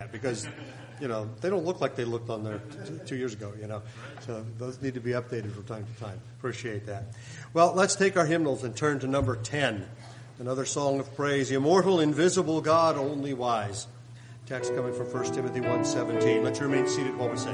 that because, they don't look like they looked on there 2 years ago, So those need to be updated from time to time. Appreciate that. Well, let's take our hymnals and turn to number 10, another song of praise. Immortal, invisible God, only wise. Text coming from 1 Timothy 1:17. Let's remain seated while we sing.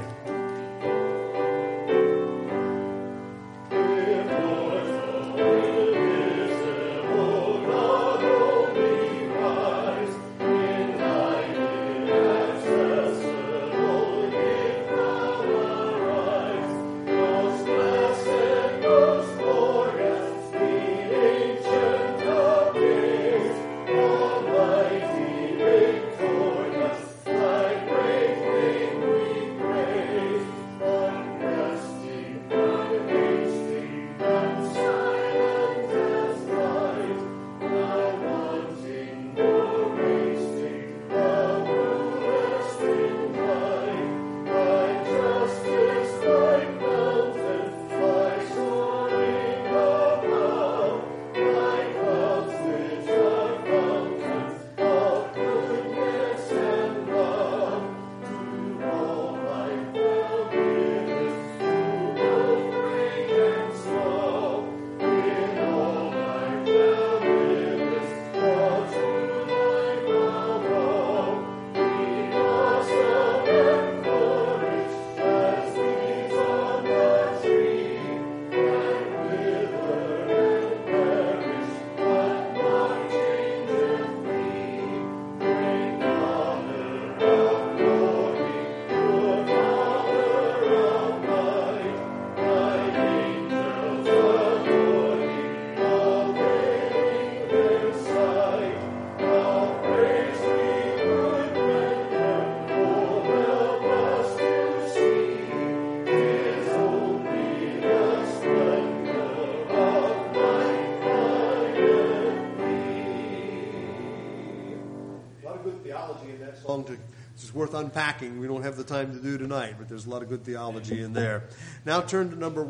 It's worth unpacking. We don't have the time to do tonight, but there's a lot of good theology in there. Now turn to number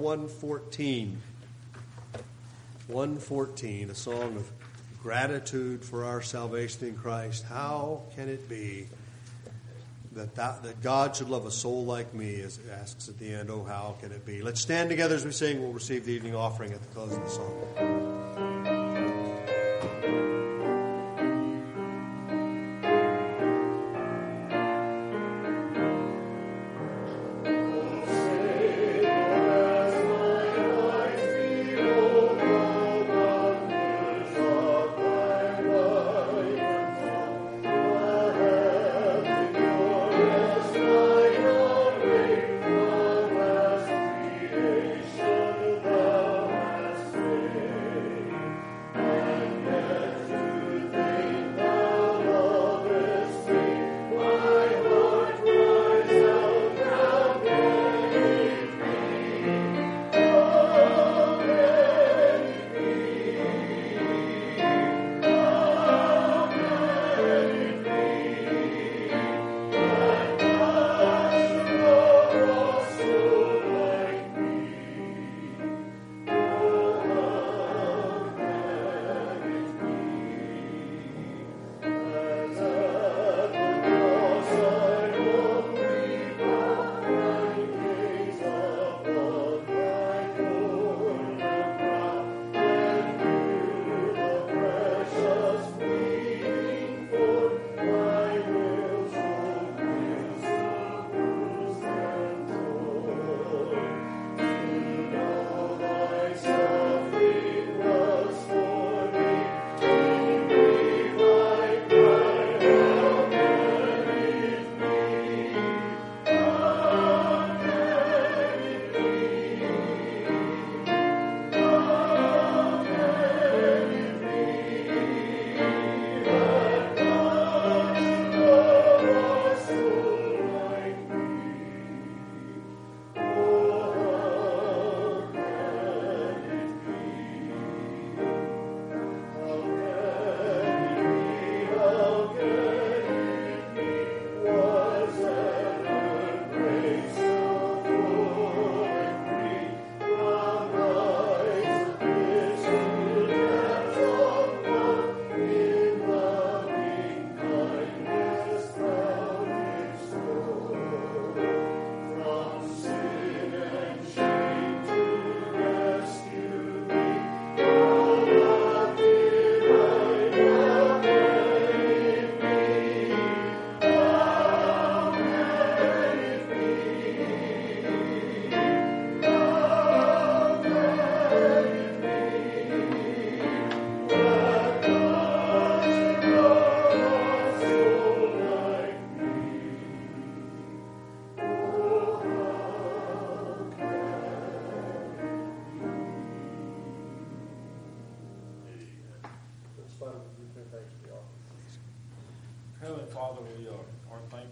114. 114, a song of gratitude for our salvation in Christ. How can it be that God should love a soul like me, as it asks at the end, oh, how can it be? Let's stand together as we sing. We'll receive the evening offering at the close of the song.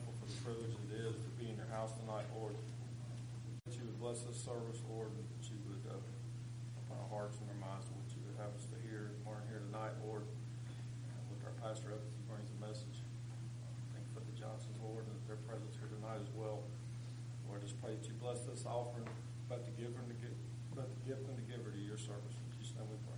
thankful for the privilege it is to be in your house tonight, Lord. That you would bless this service, Lord, and that you would open our hearts and our minds to what you would have us to hear and learn here tonight, Lord. With our pastor up as he brings the message. Thank you for the Johnsons, Lord, and their presence here tonight as well. Lord, I just pray that you bless this offering, about the giver and the gift and the giver to your service. In Jesus' name we pray.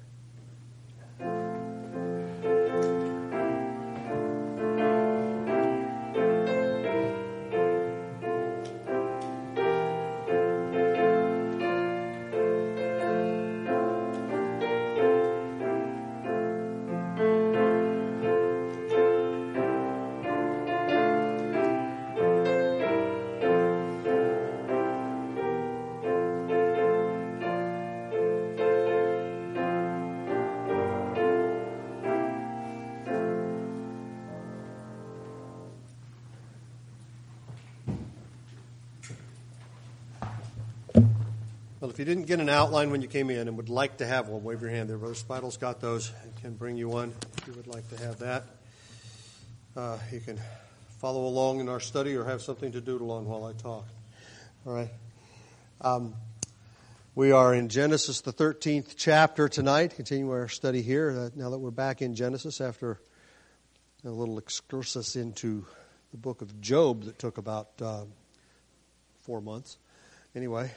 Well, if you didn't get an outline when you came in and would like to have one, wave your hand there. Brother Spidle's got those and can bring you one if you would like to have that. You can follow along in our study or have something to doodle on while I talk. All right. We are in Genesis, the 13th chapter tonight, continuing our study here. Now that we're back in Genesis after a little excursus into the book of Job that took about 4 months. Anyway.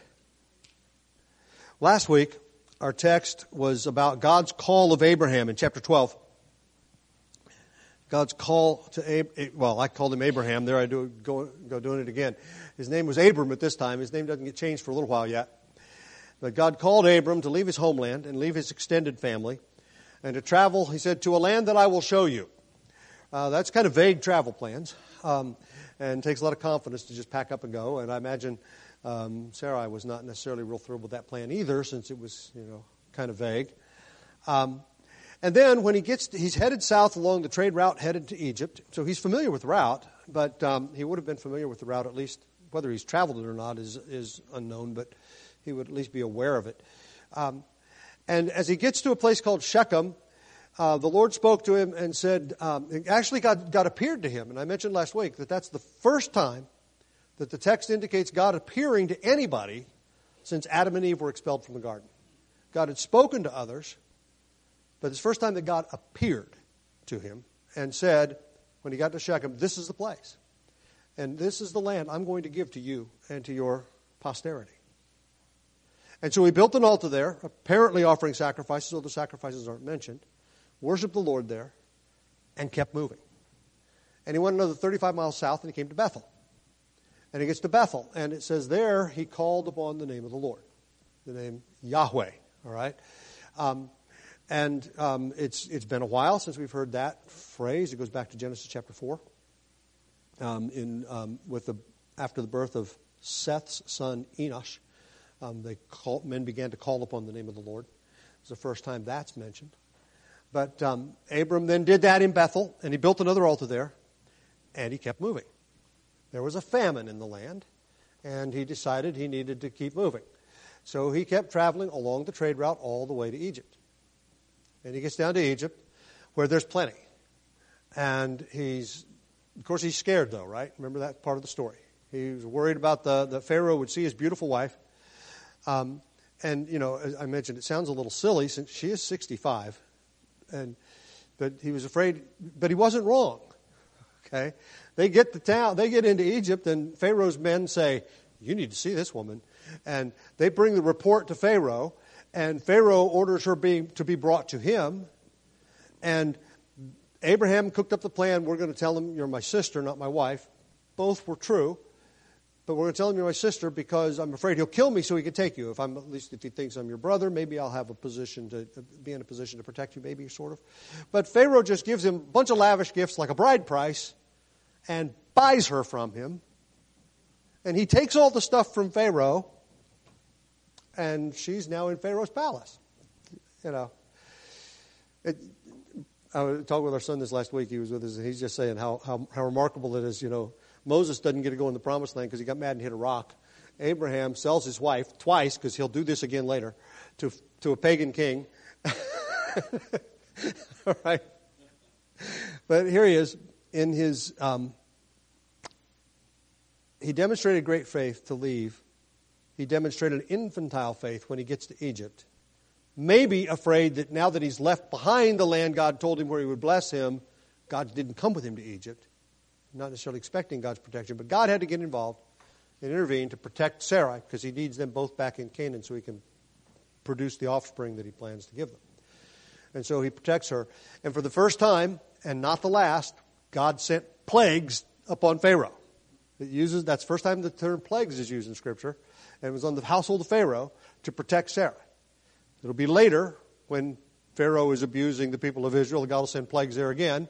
Last week, our text was about God's call of Abraham in chapter 12. God's call to I called him Abraham. There I go doing it again. His name was Abram at this time. His name doesn't get changed for a little while yet. But God called Abram to leave his homeland and leave his extended family and to travel, he said, to a land that I will show you. That's kind of vague travel plans and takes a lot of confidence to just pack up and go. And I imagine Sarai was not necessarily real thrilled with that plan either, since it was, kind of vague. And then when he's headed south along the trade route headed to Egypt. So he's familiar with the route, but he would have been familiar with the route, at least whether he's traveled it or not is unknown, but he would at least be aware of it. And as he gets to a place called Shechem, the Lord spoke to him and said, actually God appeared to him. And I mentioned last week that that's the first time that the text indicates God appearing to anybody since Adam and Eve were expelled from the garden. God had spoken to others, but it's the first time that God appeared to him and said, when he got to Shechem, this is the place. And this is the land I'm going to give to you and to your posterity. And so he built an altar there, apparently offering sacrifices, though the sacrifices aren't mentioned, worshiped the Lord there, and kept moving. And he went another 35 miles south, and he came to Bethel. And he gets to Bethel, and it says there he called upon the name of the Lord, the name Yahweh. All right, it's been a while since we've heard that phrase. It goes back to Genesis chapter 4, after the birth of Seth's son Enosh. Men began to call upon the name of the Lord. It's the first time that's mentioned. But Abram then did that in Bethel, and he built another altar there, and he kept moving. There was a famine in the land, and he decided he needed to keep moving. So he kept traveling along the trade route all the way to Egypt. And he gets down to Egypt, where there's plenty. And he's scared, though, right? Remember that part of the story. He was worried about the Pharaoh would see his beautiful wife. As I mentioned, it sounds a little silly since she is 65. But he was afraid, but he wasn't wrong. Okay? They get into Egypt, and Pharaoh's men say, you need to see this woman. And they bring the report to Pharaoh, and Pharaoh orders her to be brought to him. And Abraham cooked up the plan. We're going to tell him you're my sister, not my wife. Both were true. But we're going to tell him you're my sister because I'm afraid he'll kill me so he can take you. At least if he thinks I'm your brother, maybe I'll have be in a position to protect you, maybe, sort of. But Pharaoh just gives him a bunch of lavish gifts like a bride price and buys her from him. And he takes all the stuff from Pharaoh, and she's now in Pharaoh's palace. I was talking with our son this last week. He was with us, and he's just saying how remarkable it is, Moses doesn't get to go in the promised land because he got mad and hit a rock. Abraham sells his wife twice, because he'll do this again later, to a pagan king. All right. But here he is in his he demonstrated great faith to leave. He demonstrated infantile faith when he gets to Egypt. Maybe afraid that now that he's left behind the land God told him where he would bless him, God didn't come with him to Egypt. Not necessarily expecting God's protection, but God had to get involved and intervene to protect Sarai because he needs them both back in Canaan so he can produce the offspring that he plans to give them. And so he protects her. And for the first time, and not the last, God sent plagues upon Pharaoh. That's the first time the term plagues is used in Scripture. And it was on the household of Pharaoh to protect Sarah. It'll be later when Pharaoh is abusing the people of Israel. God will send plagues there again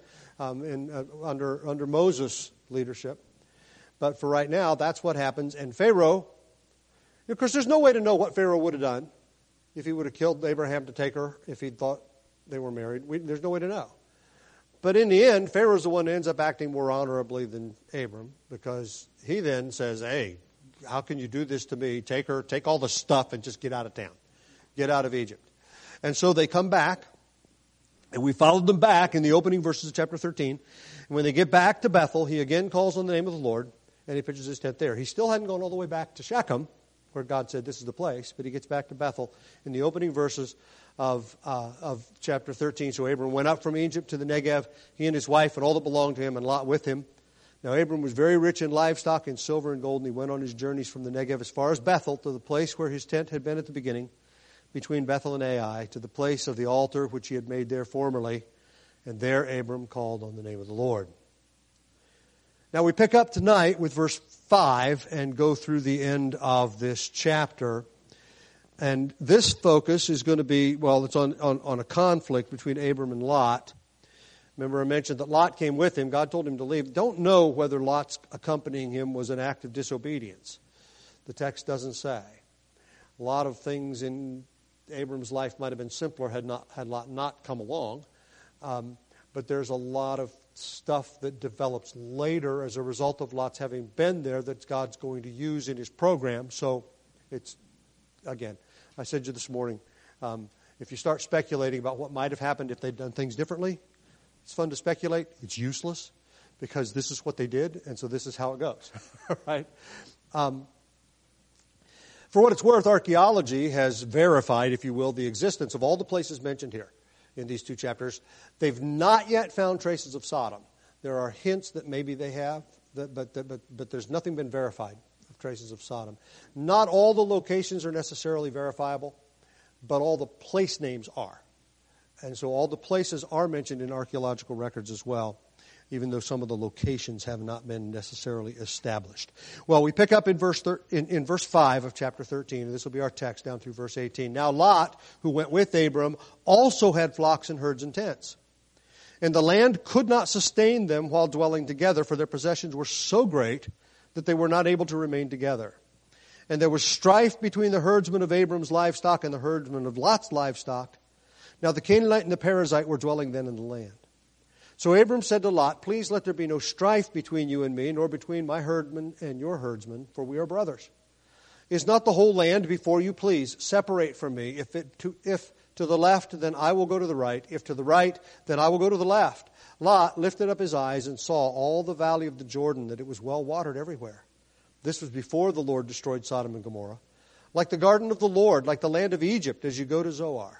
under Moses' leadership. But for right now, that's what happens. And Pharaoh, of course, there's no way to know what Pharaoh would have done if he would have killed Abraham to take her, if he thought they were married. There's no way to know. But in the end, Pharaoh's the one that ends up acting more honorably than Abram, because he then says, hey, how can you do this to me? Take her, take all the stuff, and just get out of town. Get out of Egypt. And so they come back, and we followed them back in the opening verses of chapter 13. And when they get back to Bethel, he again calls on the name of the Lord, and he pitches his tent there. He still hadn't gone all the way back to Shechem, where God said this is the place, but he gets back to Bethel in the opening verses of chapter 13. So Abram went up from Egypt to the Negev, he and his wife and all that belonged to him, and Lot with him. Now Abram was very rich in livestock, in silver and gold, and he went on his journeys from the Negev as far as Bethel, to the place where his tent had been at the beginning, between Bethel and Ai, to the place of the altar which he had made there formerly. And there Abram called on the name of the Lord. Now we pick up tonight with verse 5 and go through the end of this chapter. And this focus is going to be, well, it's on a conflict between Abram and Lot. Remember I mentioned that Lot came with him. God told him to leave. Don't know whether Lot's accompanying him was an act of disobedience. The text doesn't say. A lot of things in Abram's life might have been simpler had Lot not come along. But there's a lot of stuff that develops later as a result of Lot's having been there that God's going to use in his program. So it's, again, I said to you this morning, if you start speculating about what might have happened if they'd done things differently, it's fun to speculate. It's useless because this is what they did, and so this is how it goes. Right? For what it's worth, archaeology has verified, if you will, the existence of all the places mentioned here in these two chapters. They've not yet found traces of Sodom. There are hints that maybe they have, but there's nothing been verified of traces of Sodom. Not all the locations are necessarily verifiable, but all the place names are. And so all the places are mentioned in archaeological records as well, even though some of the locations have not been necessarily established. Well, we pick up in verse 5 of chapter 13, and this will be our text down through verse 18. Now Lot, who went with Abram, also had flocks and herds and tents. And the land could not sustain them while dwelling together, for their possessions were so great that they were not able to remain together. And there was strife between the herdsmen of Abram's livestock and the herdsmen of Lot's livestock. Now the Canaanite and the Perizzite were dwelling then in the land. So Abram said to Lot, please let there be no strife between you and me, nor between my herdmen and your herdsmen, for we are brothers. Is not the whole land before you? Please separate from me. If to the left, then I will go to the right. If to the right, then I will go to the left. Lot lifted up his eyes and saw all the valley of the Jordan, that it was well watered everywhere. This was before the Lord destroyed Sodom and Gomorrah. Like the garden of the Lord, like the land of Egypt, as you go to Zoar.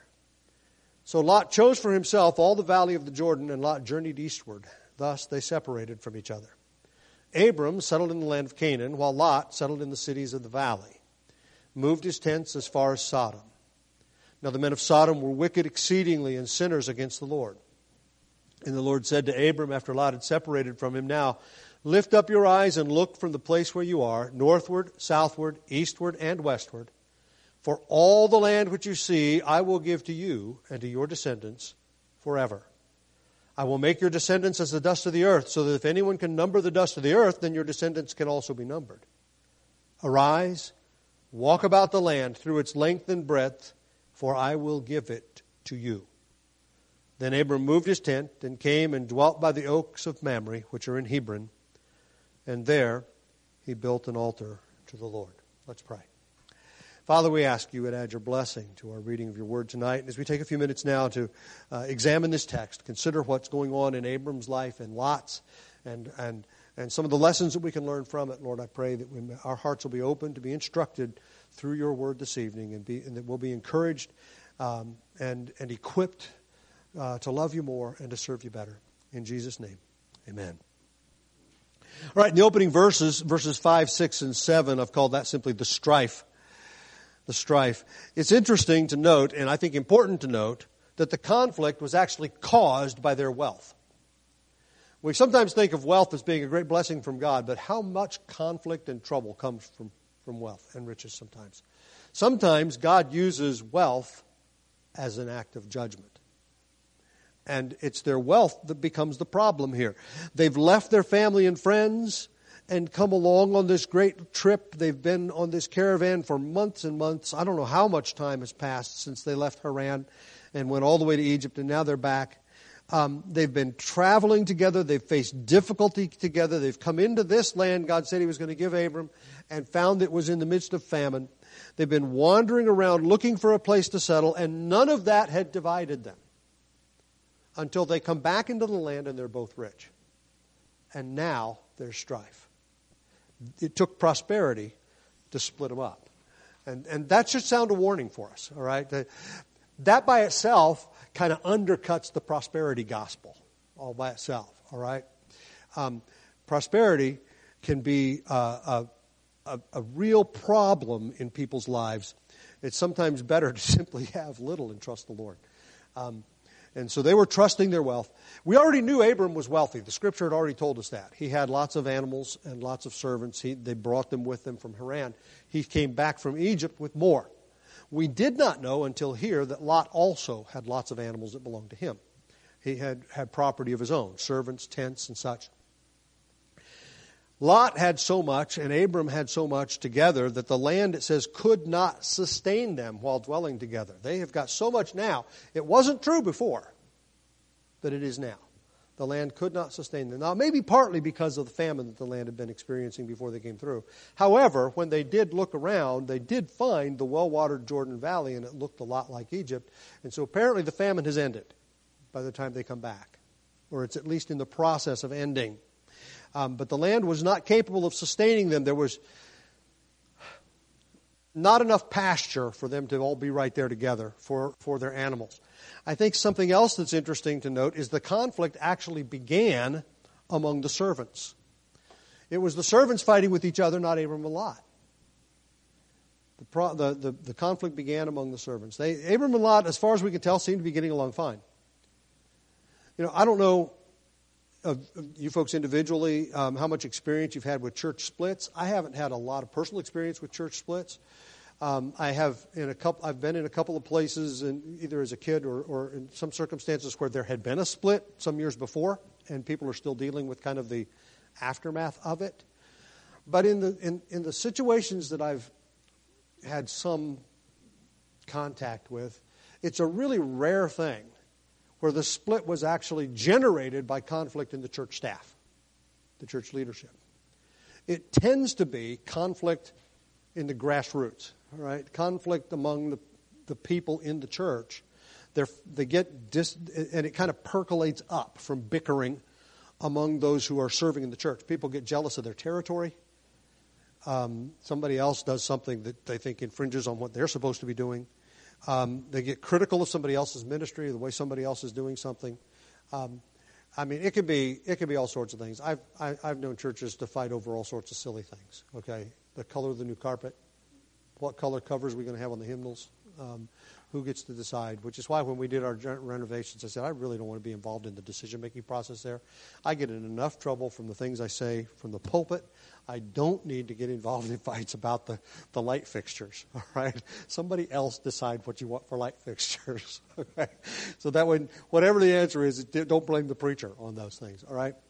So Lot chose for himself all the valley of the Jordan, and Lot journeyed eastward. Thus they separated from each other. Abram settled in the land of Canaan, while Lot settled in the cities of the valley, moved his tents as far as Sodom. Now the men of Sodom were wicked exceedingly and sinners against the Lord. And the Lord said to Abram after Lot had separated from him, now lift up your eyes and look from the place where you are, northward, southward, eastward, and westward. For all the land which you see, I will give to you and to your descendants forever. I will make your descendants as the dust of the earth, so that if anyone can number the dust of the earth, then your descendants can also be numbered. Arise, walk about the land through its length and breadth, for I will give it to you. Then Abram moved his tent and came and dwelt by the oaks of Mamre, which are in Hebron, and there he built an altar to the Lord. Let's pray. Father, we ask you would add your blessing to our reading of your word tonight. And as we take a few minutes now to examine this text, consider what's going on in Abram's life and Lot's, and and some of the lessons that we can learn from it. Lord, I pray that our hearts will be open to be instructed through your word this evening, and that we'll be encouraged and equipped to love you more and to serve you better. In Jesus' name, amen. All right, in the opening verses 5, 6, and 7, I've called that simply the strife. The strife. It's interesting to note, and I think important to note, that the conflict was actually caused by their wealth. We sometimes think of wealth as being a great blessing from God, but how much conflict and trouble comes from wealth and riches sometimes? Sometimes God uses wealth as an act of judgment. And it's their wealth that becomes the problem here. They've left their family and friends and come along on this great trip. They've been on this caravan for months and months. I don't know how much time has passed since they left Haran and went all the way to Egypt, and now they're back. They've been traveling together. They've faced difficulty together. They've come into this land God said he was going to give Abram and found it was in the midst of famine. They've been wandering around looking for a place to settle, and none of that had divided them until they come back into the land and they're both rich. And now there's strife. It took prosperity to split them up. And that should sound a warning for us, all right? That by itself kind of undercuts the prosperity gospel all by itself, all right? Prosperity can be a real problem in people's lives. It's sometimes better to simply have little and trust the Lord. And so they were trusting their wealth. We already knew Abram was wealthy. The Scripture had already told us that. He had lots of animals and lots of servants. They brought them with them from Haran. He came back from Egypt with more. We did not know until here that Lot also had lots of animals that belonged to him. He had property of his own, servants, tents, and such. Lot had so much, and Abram had so much together that the land, it says, could not sustain them while dwelling together. They have got so much now. It wasn't true before, but it is now. The land could not sustain them. Now, maybe partly because of the famine that the land had been experiencing before they came through. However, when they did look around, they did find the well-watered Jordan Valley, and it looked a lot like Egypt. And so apparently the famine has ended by the time they come back, or it's at least in the process of ending. But the land was not capable of sustaining them. There was not enough pasture for them to all be right there together for their animals. I think something else that's interesting to note is the conflict actually began among the servants. It was the servants fighting with each other, not Abram and Lot. The conflict began among the servants. Abram and Lot, as far as we can tell, seem to be getting along fine. You know, I don't know of you folks individually how much experience you've had with church splits. I haven't had a lot of personal experience with church splits. I've been in a couple of places, either as a kid or in some circumstances where there had been a split some years before, and people are still dealing with kind of the aftermath of it. But in the situations that I've had some contact with, it's a really rare thing where the split was actually generated by conflict in the church staff, the church leadership. It tends to be conflict in the grassroots, all right? Conflict among the people in the church. They get and it kind of percolates up from bickering among those who are serving in the church. People get jealous of their territory. Somebody else does something that they think infringes on what they're supposed to be doing. They get critical of somebody else's ministry, the way somebody else is doing something. I mean, it could be all sorts of things. I've known churches to fight over all sorts of silly things. Okay, the color of the new carpet, what color covers are we going to have on the hymnals, who gets to decide? Which is why when we did our renovations, I said I really don't want to be involved in the decision-making process there. I get in enough trouble from the things I say from the pulpit. I don't need to get involved in fights about the light fixtures, all right? Somebody else decide what you want for light fixtures, okay? So that way, whatever the answer is, don't blame the preacher on those things, all right?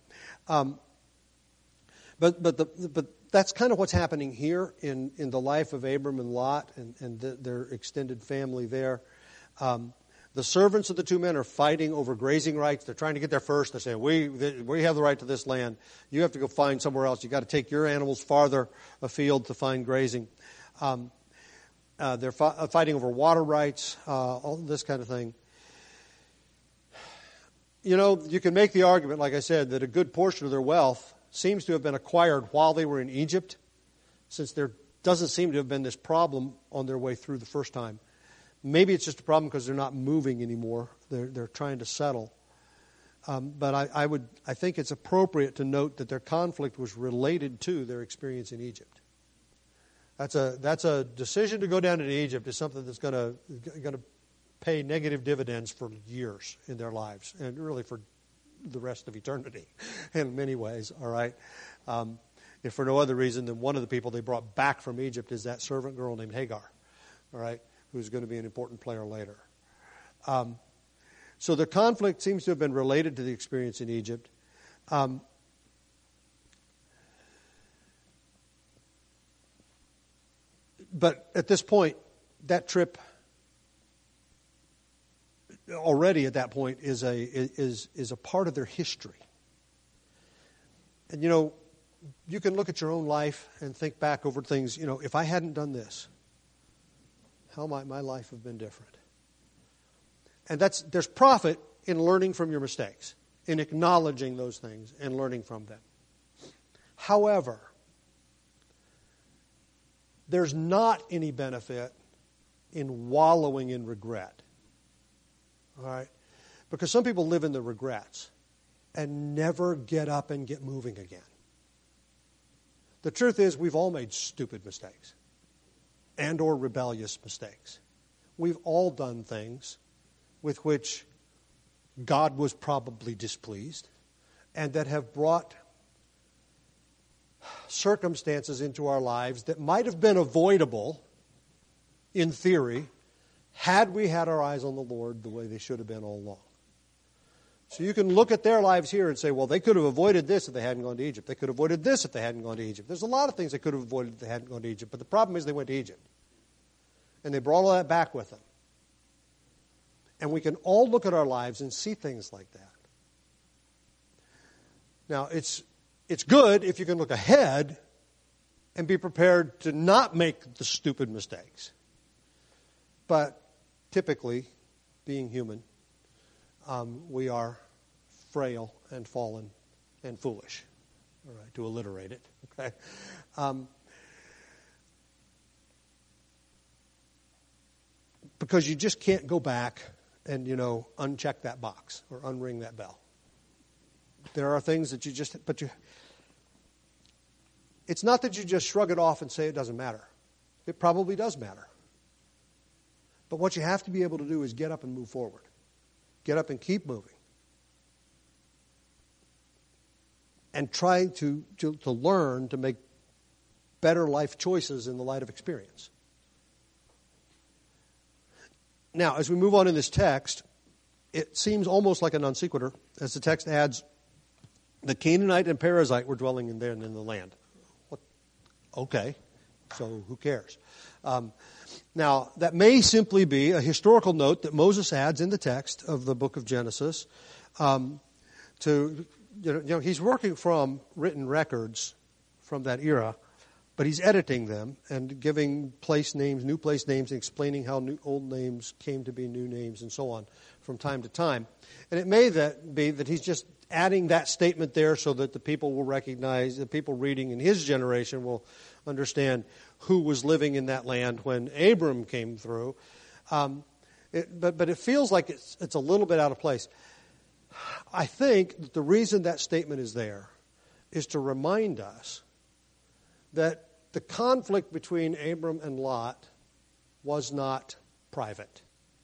But that's kind of what's happening here in the life of Abram and Lot and their extended family there. The servants of the two men are fighting over grazing rights. They're trying to get there first. They're saying, we have the right to this land. You have to go find somewhere else. You've got to take your animals farther afield to find grazing. They're fighting over water rights, all this kind of thing. You know, you can make the argument, like I said, that a good portion of their wealth seems to have been acquired while they were in Egypt, since there doesn't seem to have been this problem on their way through the first time. Maybe it's just a problem because they're not moving anymore. They're trying to settle. But I think it's appropriate to note that their conflict was related to their experience in Egypt. That's a decision to go down into Egypt is something that's going to pay negative dividends for years in their lives, and really for the rest of eternity in many ways, all right? If for no other reason than one of the people they brought back from Egypt is that servant girl named Hagar, all right, who's going to be an important player later. So the conflict seems to have been related to the experience in Egypt. But at this point, that trip already at that point is a part of their history. And you can look at your own life and think back over things. If I hadn't done this, how might my life have been different? And there's profit in learning from your mistakes, in acknowledging those things and learning from them. However, there's not any benefit in wallowing in regret. All right? Because some people live in the regrets and never get up and get moving again. The truth is, we've all made stupid mistakes and or rebellious mistakes. We've all done things with which God was probably displeased and that have brought circumstances into our lives that might have been avoidable in theory had we had our eyes on the Lord the way they should have been all along. So you can look at their lives here and say, well, they could have avoided this if they hadn't gone to Egypt. They could have avoided this if they hadn't gone to Egypt. There's a lot of things they could have avoided if they hadn't gone to Egypt. But the problem is they went to Egypt. And they brought all that back with them. And we can all look at our lives and see things like that. Now, it's good if you can look ahead and be prepared to not make the stupid mistakes. But typically, being human, we are frail and fallen and foolish, all right, to alliterate it, okay? Because you just can't go back and, uncheck that box or unring that bell. There are things that it's not that you just shrug it off and say it doesn't matter. It probably does matter. But what you have to be able to do is get up and move forward. Get up and keep moving. And try to learn to make better life choices in the light of experience. Now, as we move on in this text, it seems almost like a non sequitur, as the text adds, the Canaanite and Perizzite were dwelling in there and in the land. What? Okay, so who cares? Now, that may simply be a historical note that Moses adds in the text of the book of Genesis. He's working from written records from that era, but he's editing them and giving place names, new place names, and explaining how old names came to be new names and so on from time to time. And it may be that he's just adding that statement there so that the people will recognize, the people reading in his generation will understand who was living in that land when Abram came through. But it feels like it's a little bit out of place. I think that the reason that statement is there is to remind us that the conflict between Abram and Lot was not private.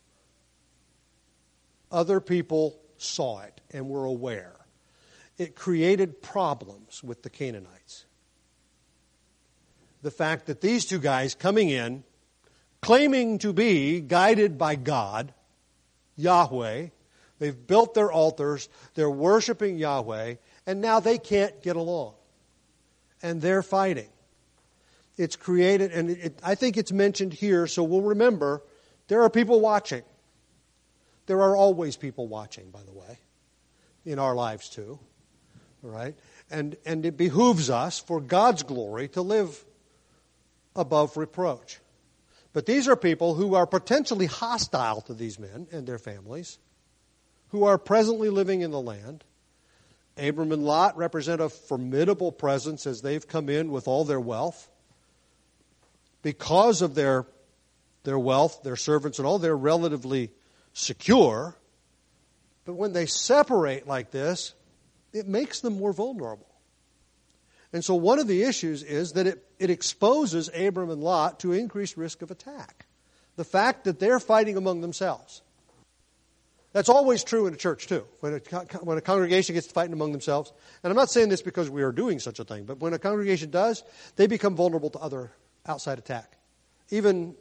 Other people saw it and were aware. It created problems with the Canaanites. The fact that these two guys coming in, claiming to be guided by God, Yahweh, they've built their altars, they're worshiping Yahweh, and now they can't get along. And they're fighting. It's created, and I think it's mentioned here, so we'll remember, there are people watching. There are always people watching, by the way, in our lives too. All right? And it behooves us, for God's glory, to live above reproach. But these are people who are potentially hostile to these men and their families, who are presently living in the land, Abram and Lot represent a formidable presence as they've come in with all their wealth. Because of their wealth, their servants and all, they're relatively secure. But when they separate like this, it makes them more vulnerable. And so one of the issues is that it exposes Abram and Lot to increased risk of attack. The fact that they're fighting among themselves. That's always true in a church too. When a congregation gets to fighting among themselves, and I'm not saying this because we are doing such a thing, but when a congregation does, they become vulnerable to other outside attack. Even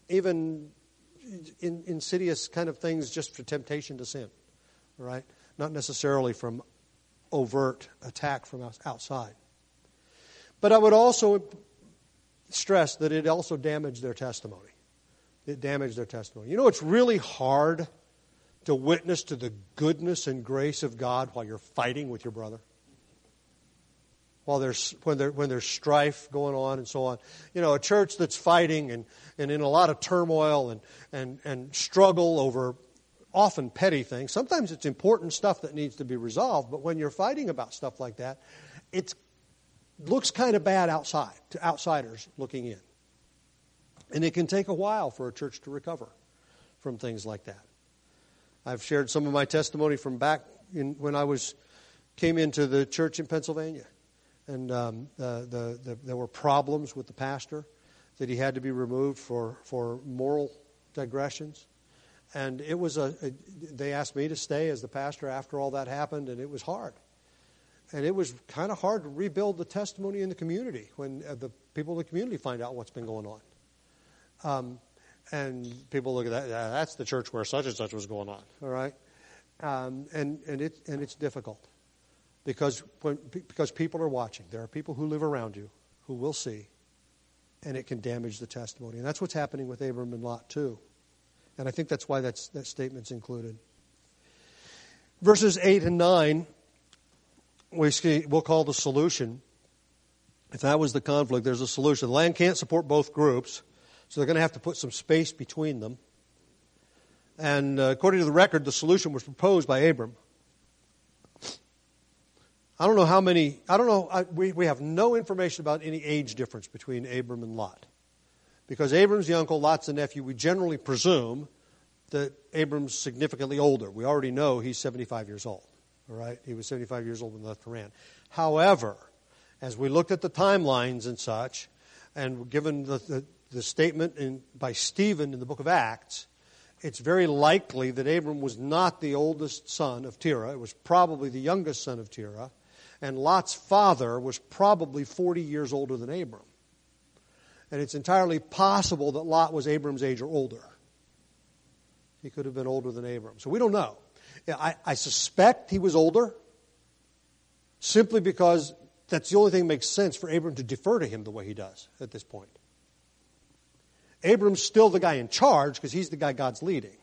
insidious kind of things just for temptation to sin. Right? Not necessarily from overt attack from outside. But I would also stress that it also damaged their testimony. It damaged their testimony. You know, it's really hard to witness to the goodness and grace of God while you're fighting with your brother. When there's strife going on and so on. You know, a church that's fighting and in a lot of turmoil and struggle over often petty things. Sometimes it's important stuff that needs to be resolved, but when you're fighting about stuff like that, it looks kind of bad outside, to outsiders looking in. And it can take a while for a church to recover from things like that. I've shared some of my testimony from back when I came into the church in Pennsylvania. And there were problems with the pastor that he had to be removed for moral digressions. And it was they asked me to stay as the pastor after all that happened, and it was hard. And it was kind of hard to rebuild the testimony in the community when the people in the community find out what's been going on. And people look at that, that's the church where such and such was going on, all right? And it's difficult because people are watching. There are people who live around you who will see, and it can damage the testimony. And that's what's happening with Abram and Lot too. And I think that's why that statement's included. Verses 8 and 9, we'll call the solution. If that was the conflict, there's a solution. The land can't support both groups, so they're going to have to put some space between them. And according to the record, the solution was proposed by Abram. I don't know how many, we have no information about any age difference between Abram and Lot. Because Abram's the uncle, Lot's the nephew, we generally presume that Abram's significantly older. We already know he's 75 years old. All right? He was 75 years old when he left Haran. However, as we looked at the timelines and such, and given the statement by Stephen in the book of Acts, it's very likely that Abram was not the oldest son of Terah. It was probably the youngest son of Terah. And Lot's father was probably 40 years older than Abram. And it's entirely possible that Lot was Abram's age or older. He could have been older than Abram. So we don't know. I suspect he was older simply because that's the only thing that makes sense for Abram to defer to him the way he does at this point. Abram's still the guy in charge because he's the guy God's leading.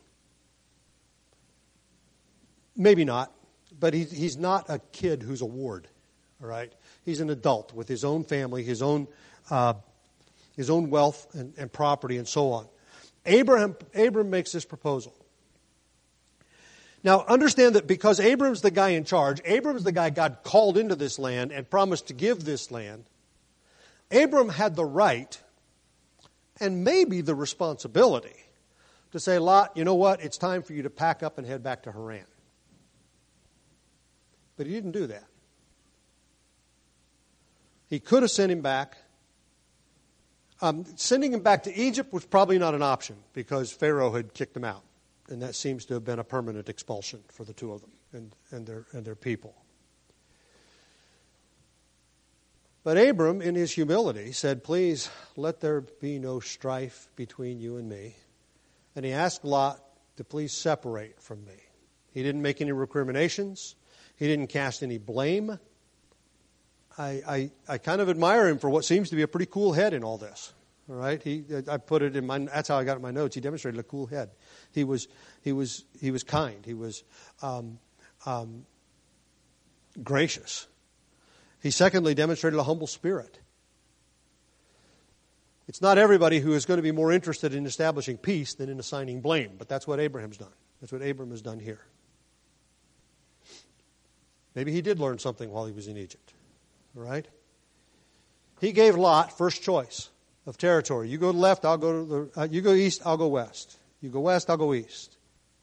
Maybe not, but he's not a kid who's a ward. All right? He's an adult with his own family, his own wealth and property and so on. Abram makes this proposal. Now, understand that because Abram's the guy in charge, Abram's the guy God called into this land and promised to give this land, Abram had the right and maybe the responsibility to say, Lot, you know what? It's time for you to pack up and head back to Haran. But he didn't do that. He could have sent him back. Sending him back to Egypt was probably not an option because Pharaoh had kicked him out. And that seems to have been a permanent expulsion for the two of them and their people. But Abram, in his humility, said, please, let there be no strife between you and me. And he asked Lot to please separate from me. He didn't make any recriminations. He didn't cast any blame. I kind of admire him for what seems to be a pretty cool head in all this. All right, I put it in my. That's how I got it in my notes. He demonstrated a cool head. He was kind. He was gracious. He secondly demonstrated a humble spirit. It's not everybody who is going to be more interested in establishing peace than in assigning blame, but that's what Abraham's done. That's what Abram has done here. Maybe he did learn something while he was in Egypt. All right? He gave Lot first choice of territory. You go left, I'll go to the. You go east, I'll go west. You go west, I'll go east.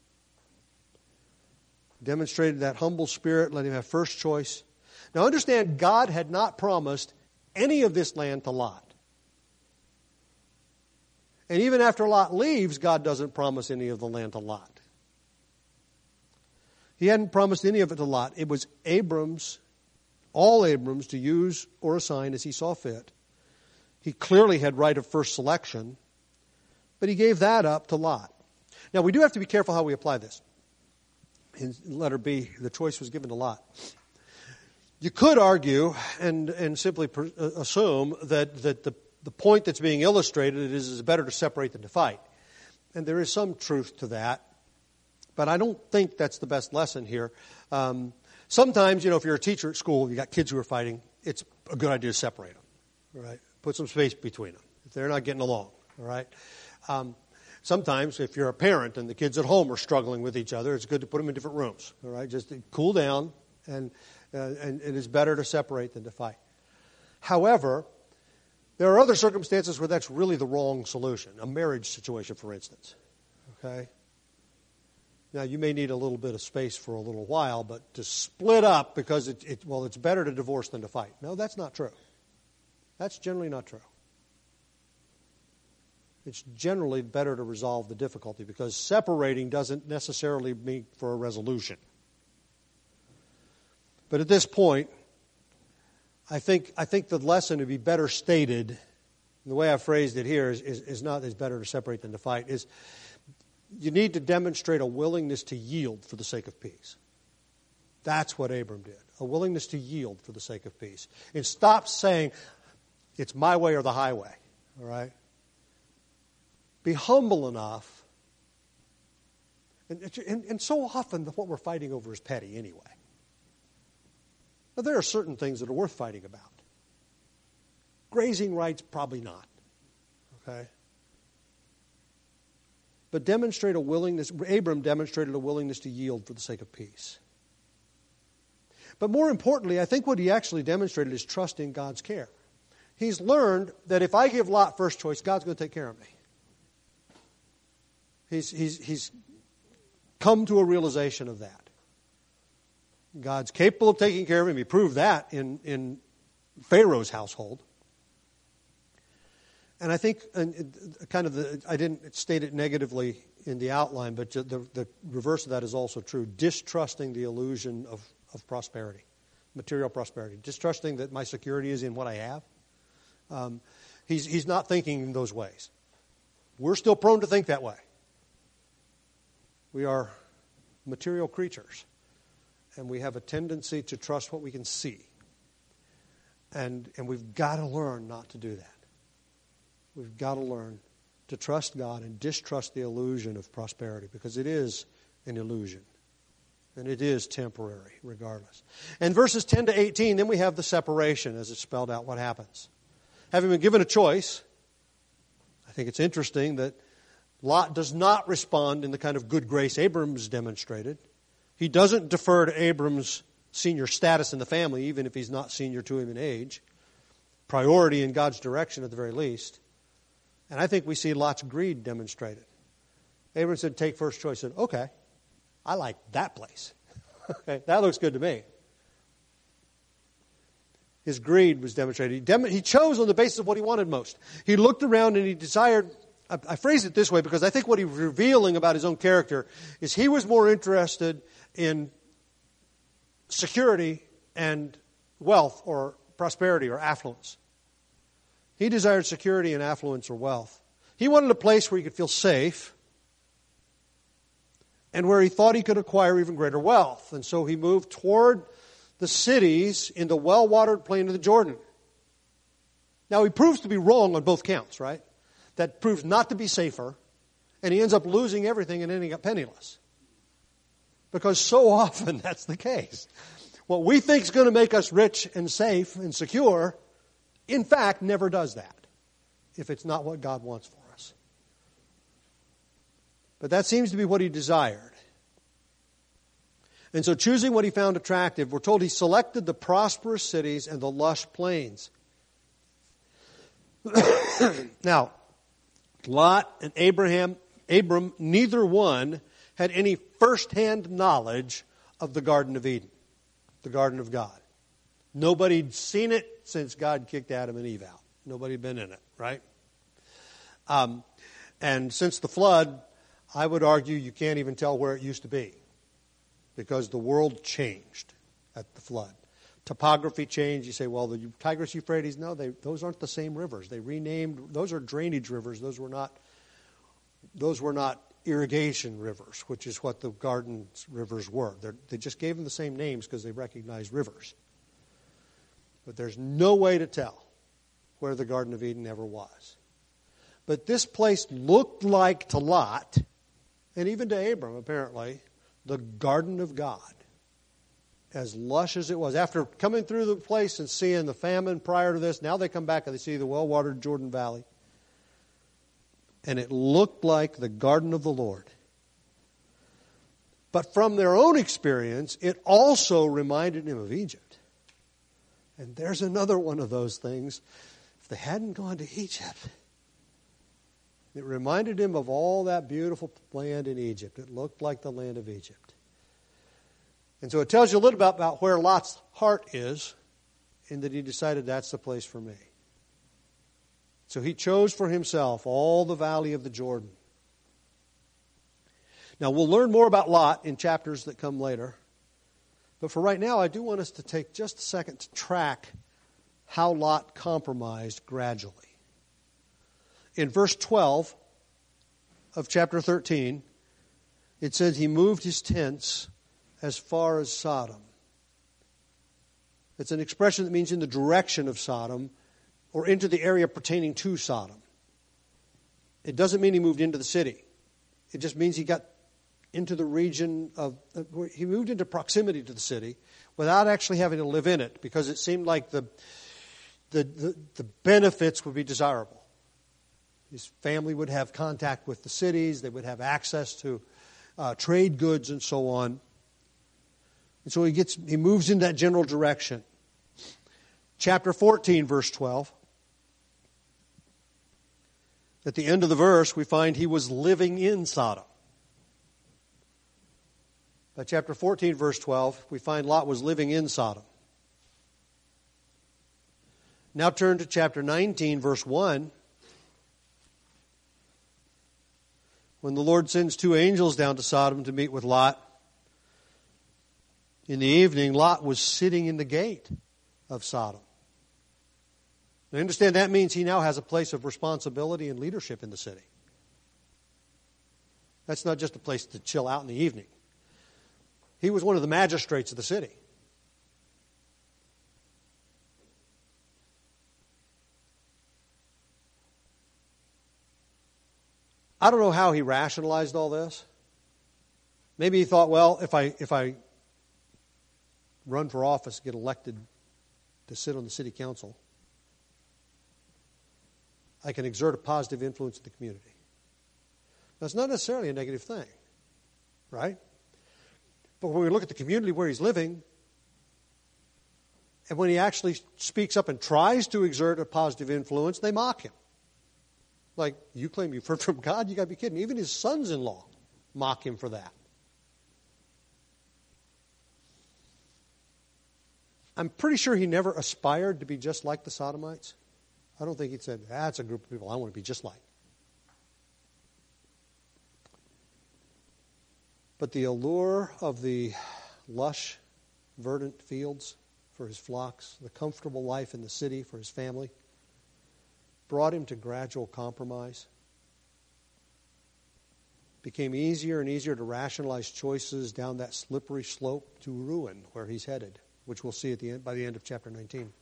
Demonstrated that humble spirit, let him have first choice. Now understand, God had not promised any of this land to Lot. And even after Lot leaves, God doesn't promise any of the land to Lot. He hadn't promised any of it to Lot. It was all Abram's, to use or assign as he saw fit. He clearly had right of first selection, but he gave that up to Lot. Now, we do have to be careful how we apply this. In letter B, the choice was given to Lot. You could argue and simply assume that the point that's being illustrated is it's better to separate than to fight. And there is some truth to that, but I don't think that's the best lesson here. Sometimes, if you're a teacher at school, you got kids who are fighting, it's a good idea to separate them, right? Put some space between them if they're not getting along, all right? Sometimes, if you're a parent and the kids at home are struggling with each other, it's good to put them in different rooms, all right? Just to cool down, and it is better to separate than to fight. However, there are other circumstances where that's really the wrong solution. A marriage situation, for instance, okay? Now, you may need a little bit of space for a little while, but to split up because it's better to divorce than to fight. No, that's not true. That's generally not true. It's generally better to resolve the difficulty because separating doesn't necessarily mean for a resolution. But at this point, I think the lesson to be better stated, the way I phrased it here is not as better to separate than to fight, is you need to demonstrate a willingness to yield for the sake of peace. That's what Abram did, a willingness to yield for the sake of peace. And stop saying, it's my way or the highway, all right? Be humble enough. And so often what we're fighting over is petty anyway. Now, there are certain things that are worth fighting about. Grazing rights, probably not, okay? But demonstrate a willingness. Abram demonstrated a willingness to yield for the sake of peace. But more importantly, I think what he actually demonstrated is trust in God's care. He's learned that if I give Lot first choice, God's going to take care of me. He's come to a realization of that. God's capable of taking care of him. He proved that in Pharaoh's household. And I think, I didn't state it negatively in the outline, but the reverse of that is also true. Distrusting the illusion of prosperity, material prosperity. Distrusting that my security is in what I have. He's not thinking in those ways. We're still prone to think that way. We are material creatures, and we have a tendency to trust what we can see. And we've got to learn not to do that. We've got to learn to trust God and distrust the illusion of prosperity, because it is an illusion. And it is temporary, regardless. And verses 10 to 18, then we have the separation, as it's spelled out what happens. Having been given a choice, I think it's interesting that Lot does not respond in the kind of good grace Abram's demonstrated. He doesn't defer to Abram's senior status in the family, even if he's not senior to him in age. Priority in God's direction at the very least. And I think we see Lot's greed demonstrated. Abram said, take first choice. He said, okay, I like that place. Okay, that looks good to me. His greed was demonstrated. He chose on the basis of what he wanted most. He looked around and he desired, I phrase it this way because I think what he was revealing about his own character is he was more interested in security and wealth or prosperity or affluence. He desired security and affluence or wealth. He wanted a place where he could feel safe and where he thought he could acquire even greater wealth. And so he moved toward the cities in the well-watered plain of the Jordan. Now, he proves to be wrong on both counts, right? That proves not to be safer, and he ends up losing everything and ending up penniless. Because so often that's the case. What we think is going to make us rich and safe and secure, in fact, never does that, if it's not what God wants for us. But that seems to be what he desired. And so choosing what he found attractive, we're told he selected the prosperous cities and the lush plains. Now, Lot and Abram, neither one had any first-hand knowledge of the Garden of Eden, the Garden of God. Nobody'd seen it since God kicked Adam and Eve out. Nobody'd been in it, right? And since the flood, I would argue you can't even tell where it used to be because the world changed at the flood. Topography changed. You say, well, the Tigris, Euphrates, no, those aren't the same rivers. They renamed, those are drainage rivers. Those were not irrigation rivers, which is what the garden's rivers were. They just gave them the same names because they recognized rivers. But there's no way to tell where the Garden of Eden ever was. But this place looked like to Lot, and even to Abram apparently, the Garden of God. As lush as it was. After coming through the place and seeing the famine prior to this, now they come back and they see the well-watered Jordan Valley. And it looked like the garden of the Lord. But from their own experience, it also reminded him of Egypt. And there's another one of those things. If they hadn't gone to Egypt, it reminded him of all that beautiful land in Egypt. It looked like the land of Egypt. And so it tells you a little bit about where Lot's heart is, in that he decided that's the place for me. So he chose for himself all the valley of the Jordan. Now we'll learn more about Lot in chapters that come later. But for right now, I do want us to take just a second to track how Lot compromised gradually. In verse 12 of chapter 13, it says he moved his tents as far as Sodom. It's an expression that means in the direction of Sodom or into the area pertaining to Sodom. It doesn't mean he moved into the city. It just means he got into the region of, he moved into proximity to the city without actually having to live in it because it seemed like the benefits would be desirable. His family would have contact with the cities. They would have access to trade goods and so on. And so he moves in that general direction. Chapter 14, verse 12. At the end of the verse, we find he was living in Sodom. By chapter 14, verse 12, we find Lot was living in Sodom. Now turn to chapter 19, verse 1. When the Lord sends two angels down to Sodom to meet with Lot, in the evening, Lot was sitting in the gate of Sodom. Now understand that means he now has a place of responsibility and leadership in the city. That's not just a place to chill out in the evening. He was one of the magistrates of the city. I don't know how he rationalized all this. Maybe he thought, well, if I run for office, get elected to sit on the city council, I can exert a positive influence in the community. That's not necessarily a negative thing, right? But when we look at the community where he's living, and when he actually speaks up and tries to exert a positive influence, they mock him. Like, you claim you've heard from God? You got to be kidding. Even his sons-in-law mock him for that. I'm pretty sure he never aspired to be just like the Sodomites. I don't think he said, that's a group of people I want to be just like. But the allure of the lush, verdant fields for his flocks, the comfortable life in the city for his family, brought him to gradual compromise. Became easier and easier to rationalize choices down that slippery slope to ruin where he's headed, which we'll see at the end, by the end of chapter 19.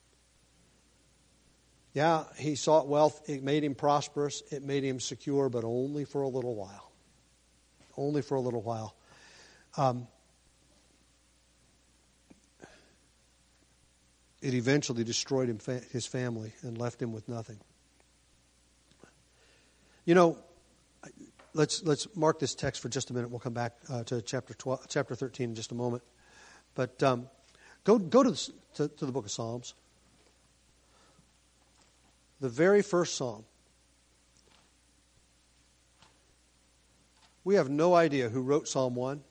Yeah, he sought wealth. It made him prosperous. It made him secure, but only for a little while. Only for a little while. It eventually destroyed his family and left him with nothing. You know, let's mark this text for just a minute. We'll come back to chapter 13 in just a moment. But go to the book of Psalms. The very first psalm. We have no idea who wrote Psalm 1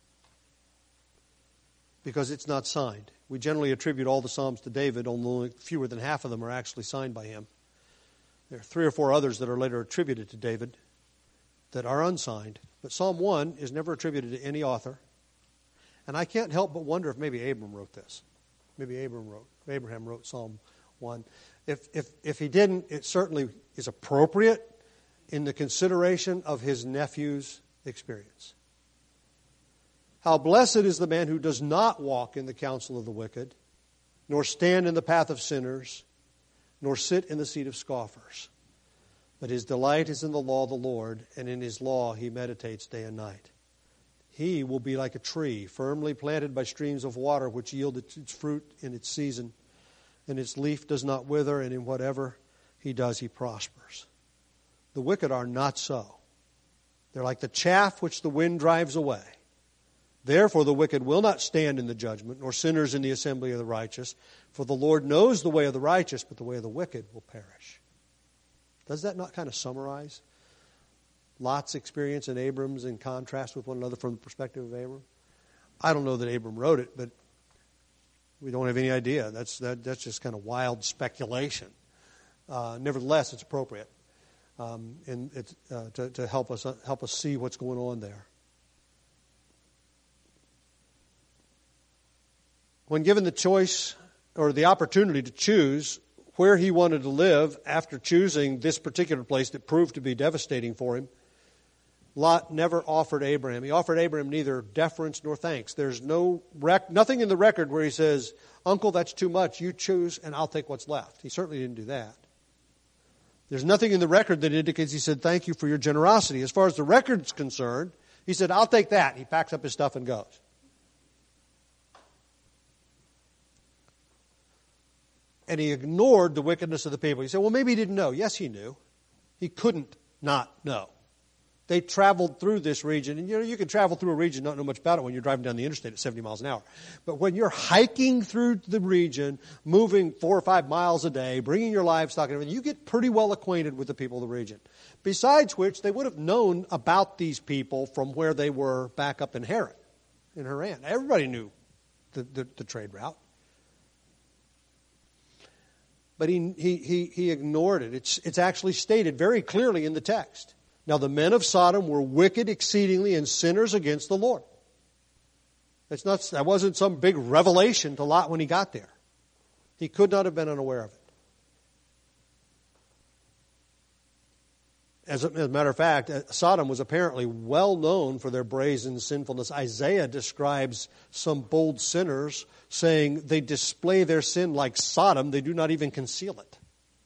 because it's not signed. We generally attribute all the Psalms to David, only fewer than half of them are actually signed by him. There are 3 or 4 others that are later attributed to David that are unsigned. But Psalm 1 is never attributed to any author. And I can't help but wonder if maybe Abraham wrote this. Maybe Abraham wrote Psalm 1. If he didn't, it certainly is appropriate in the consideration of his nephew's experience. How blessed is the man who does not walk in the counsel of the wicked, nor stand in the path of sinners, nor sit in the seat of scoffers. But his delight is in the law of the Lord, and in his law he meditates day and night. He will be like a tree firmly planted by streams of water, which yield its fruit in its season, and its leaf does not wither, and in whatever he does he prospers. The wicked are not so. They're like the chaff which the wind drives away. Therefore the wicked will not stand in the judgment, nor sinners in the assembly of the righteous. For the Lord knows the way of the righteous, but the way of the wicked will perish. Does that not kind of summarize Lot's experience and Abram's in contrast with one another from the perspective of Abram? I don't know that Abram wrote it, but we don't have any idea. That's just kind of wild speculation. Nevertheless, it's appropriate to help us see what's going on there. When given the choice or the opportunity to choose where he wanted to live after choosing this particular place that proved to be devastating for him, Lot never offered Abraham. He offered Abraham neither deference nor thanks. There's nothing in the record where he says, "Uncle, that's too much. You choose and I'll take what's left." He certainly didn't do that. There's nothing in the record that indicates he said, "Thank you for your generosity." As far as the record's concerned, he said, "I'll take that." He packs up his stuff and goes. And he ignored the wickedness of the people. He said, well, maybe he didn't know. Yes, he knew. He couldn't not know. They traveled through this region. And you can travel through a region and not know much about it when you're driving down the interstate at 70 miles an hour. But when you're hiking through the region, moving 4 or 5 miles a day, bringing your livestock and everything, you get pretty well acquainted with the people of the region. Besides which, they would have known about these people from where they were back up in Haran. Everybody knew the trade route. But he ignored it. It's actually stated very clearly in the text. Now the men of Sodom were wicked exceedingly and sinners against the Lord. That wasn't some big revelation to Lot when he got there. He could not have been unaware of it. As a matter of fact, Sodom was apparently well known for their brazen sinfulness. Isaiah describes some bold sinners saying they display their sin like Sodom. They do not even conceal it.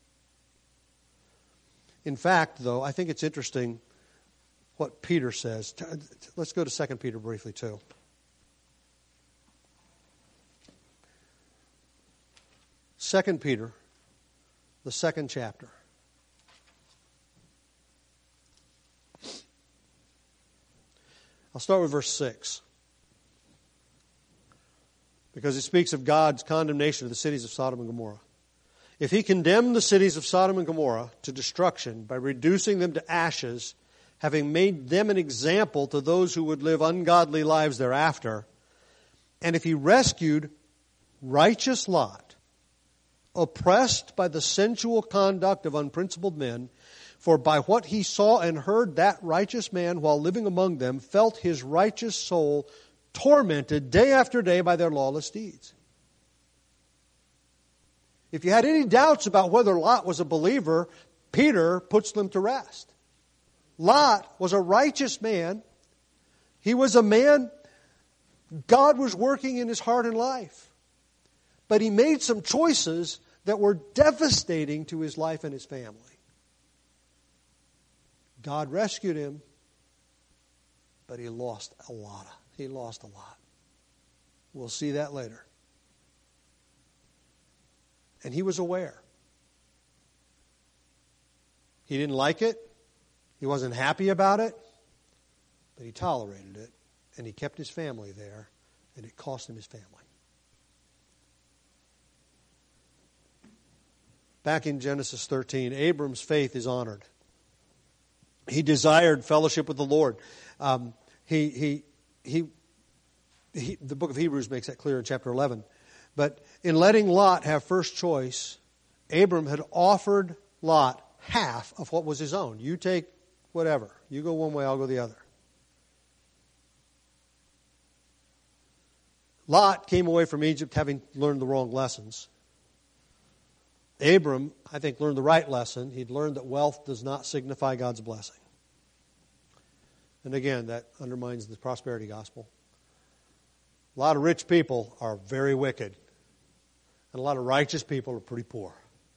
In fact, though, I think it's interesting what Peter says. Let's go to 2 Peter briefly, too. Second Peter, the 2nd chapter. I'll start with verse 6. Because it speaks of God's condemnation of the cities of Sodom and Gomorrah. If he condemned the cities of Sodom and Gomorrah to destruction by reducing them to ashes, having made them an example to those who would live ungodly lives thereafter, and if he rescued righteous Lot, oppressed by the sensual conduct of unprincipled men, for by what he saw and heard, that righteous man, while living among them, felt his righteous soul tormented day after day by their lawless deeds. If you had any doubts about whether Lot was a believer, Peter puts them to rest. Lot was a righteous man. He was a man God was working in his heart and life. But he made some choices that were devastating to his life and his family. God rescued him, but he lost a lot. We'll see that later. And he was aware. He didn't like it. He wasn't happy about it. But he tolerated it, and he kept his family there, and it cost him his family. Back in Genesis 13, Abram's faith is honored. He desired fellowship with the Lord. The book of Hebrews makes that clear in chapter 11. But in letting Lot have first choice, Abram had offered Lot half of what was his own. You take whatever. You go one way, I'll go the other. Lot came away from Egypt having learned the wrong lessons. Abram, I think, learned the right lesson. He'd learned that wealth does not signify God's blessing. And again, that undermines the prosperity gospel. A lot of rich people are very wicked. And a lot of righteous people are pretty poor.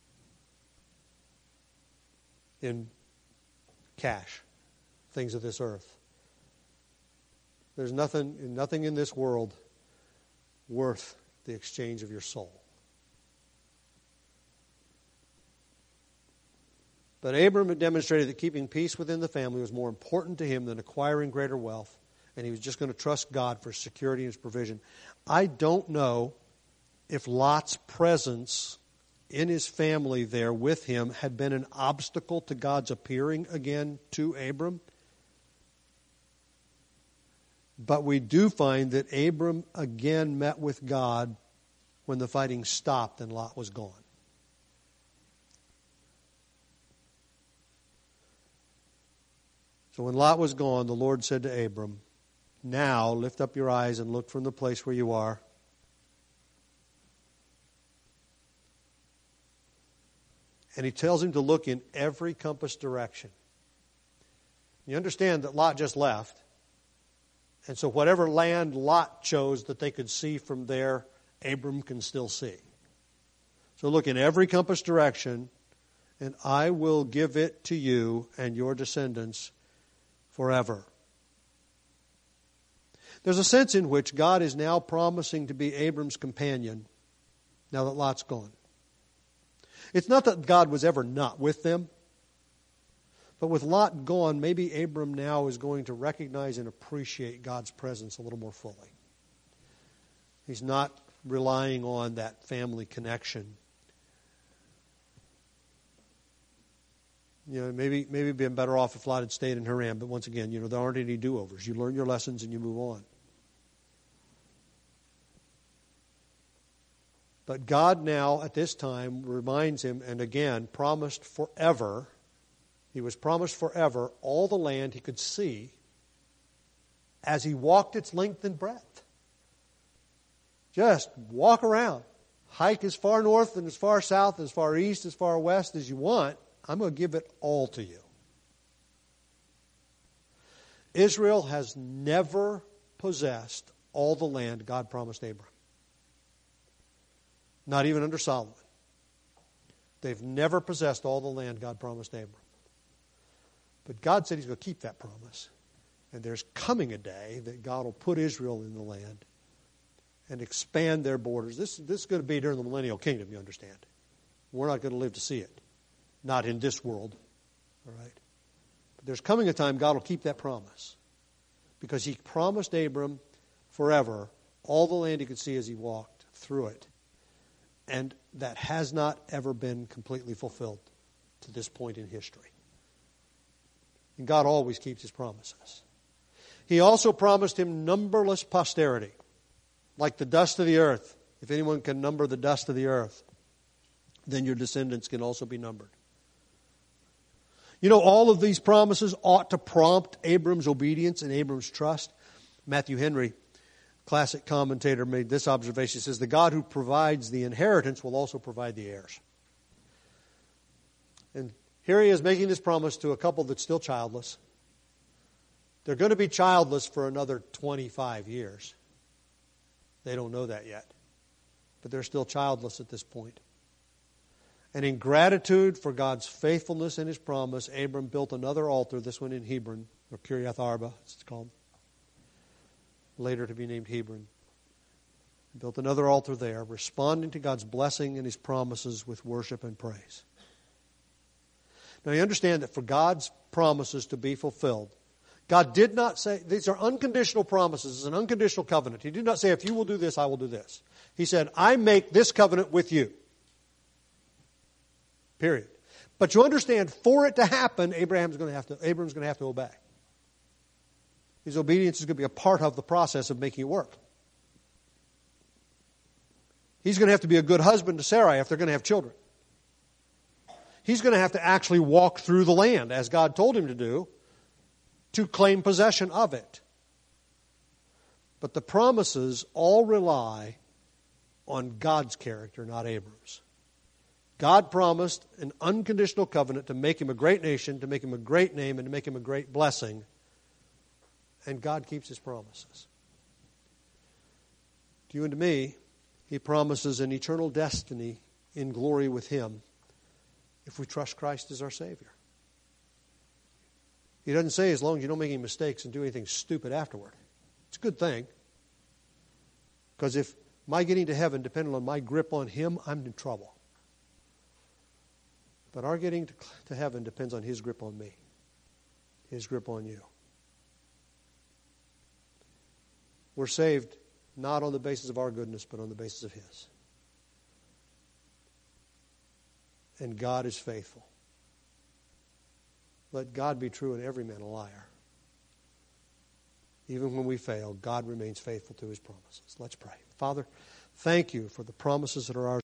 In cash, things of this earth. There's nothing in this world worth the exchange of your soul. But Abram had demonstrated that keeping peace within the family was more important to him than acquiring greater wealth, and he was just going to trust God for security and his provision. I don't know if Lot's presence in his family there with him had been an obstacle to God's appearing again to Abram. But we do find that Abram again met with God when the fighting stopped and Lot was gone. So when Lot was gone, the Lord said to Abram, "Now lift up your eyes and look from the place where you are. And he tells him to look in every compass direction. You understand that Lot just left. And so whatever land Lot chose that they could see from there, Abram can still see. So look in every compass direction, and I will give it to you and your descendants forever." There's a sense in which God is now promising to be Abram's companion now that Lot's gone. It's not that God was ever not with them, but with Lot gone, maybe Abram now is going to recognize and appreciate God's presence a little more fully. He's not relying on that family connection. You know, maybe been better off if Lot had stayed in Haran, but once again, there aren't any do-overs. You learn your lessons and you move on. But God now, at this time, reminds him, and again, promised forever. He was promised forever all the land he could see as he walked its length and breadth. Just walk around. Hike as far north and as far south, as far east, as far west as you want. I'm going to give it all to you. Israel has never possessed all the land God promised Abraham. Not even under Solomon. They've never possessed all the land God promised Abraham. But God said He's going to keep that promise. And there's coming a day that God will put Israel in the land and expand their borders. This is going to be during the millennial kingdom, you understand. We're not going to live to see it. Not in this world. All right? But there's coming a time God will keep that promise. Because He promised Abram forever all the land he could see as he walked through it. And that has not ever been completely fulfilled to this point in history. And God always keeps His promises. He also promised him numberless posterity, like the dust of the earth. If anyone can number the dust of the earth, then your descendants can also be numbered. All of these promises ought to prompt Abram's obedience and Abram's trust. Matthew Henry, classic commentator, made this observation. He says, "The God who provides the inheritance will also provide the heirs." And here he is making this promise to a couple that's still childless. They're going to be childless for another 25 years. They don't know that yet. But they're still childless at this point. And in gratitude for God's faithfulness and His promise, Abram built another altar, this one in Hebron, or Kiriath Arba, as it's called, later to be named Hebron. He built another altar there, responding to God's blessing and His promises with worship and praise. Now you understand that for God's promises to be fulfilled, God did not say, these are unconditional promises. It's an unconditional covenant. He did not say, if you will do this, I will do this. He said, I make this covenant with you. Period. But you understand, for it to happen, Abraham's going to have to obey. His obedience is going to be a part of the process of making it work. He's going to have to be a good husband to Sarai if they're going to have children. He's going to have to actually walk through the land, as God told him to do, to claim possession of it. But the promises all rely on God's character, not Abram's. God promised an unconditional covenant to make him a great nation, to make him a great name, and to make him a great blessing. And God keeps his promises. To you and to me, he promises an eternal destiny in glory with him if we trust Christ as our Savior. He doesn't say as long as you don't make any mistakes and do anything stupid afterward. It's a good thing. Because if my getting to heaven depended on my grip on him, I'm in trouble. But our getting to heaven depends on his grip on me, his grip on you. We're saved not on the basis of our goodness, but on the basis of his. And God is faithful. Let God be true and every man a liar. Even when we fail, God remains faithful to his promises. Let's pray. Father, thank you for the promises that are ours.